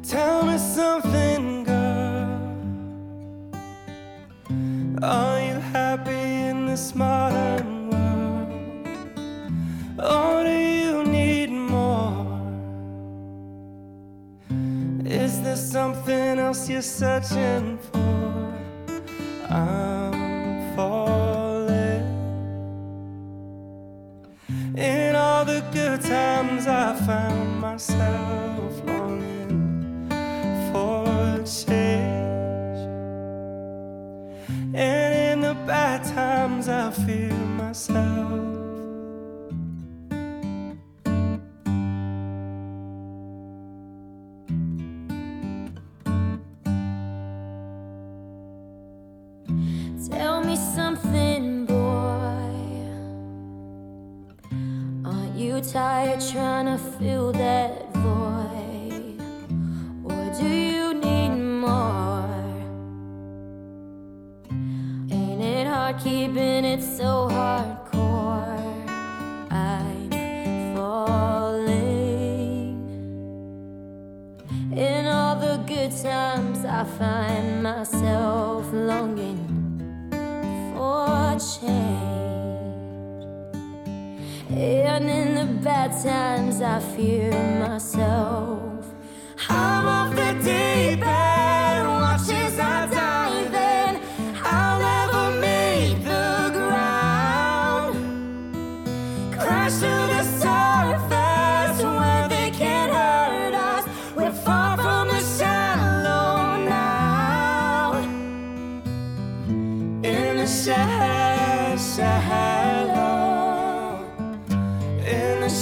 Tell me something, girl. Are you happy in this modern world? Or do you need more? Is there something else you're searching for? I'm falling. In all the good times I found myself longing for change, and in the bad times I feel myself. Tell me something, boy. Aren't you tired trying to fill that void? Or do you need more? Ain't it hard keeping it so hardcore? I'm falling. In all the good times I find myself longing for change, and in the bad times I fear myself. I'm off the deep end, watch as I dive in. I'll never meet the ground, crash to the surface where they can't hurt us. We're far from the shallow now. In the shallow, in the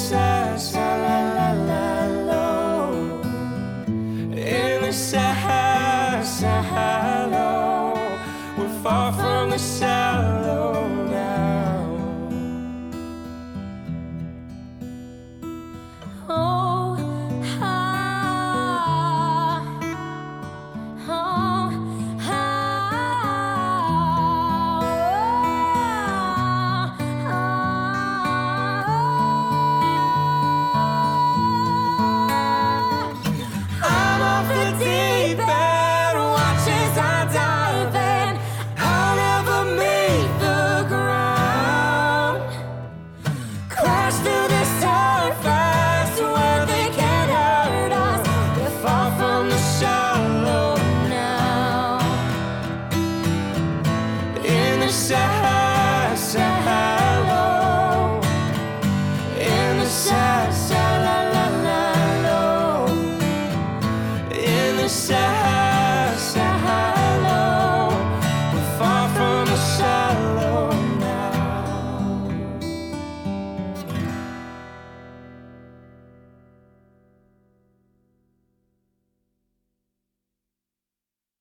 shallow, in the shallow, we're far from the shallow now. Oh, I'm off the deep end, watch as I dive in. I'll never meet the ground, crash to the surface where they can't hurt us. We're far from the shallow now. In the shallow, in the shallow, in the shallow.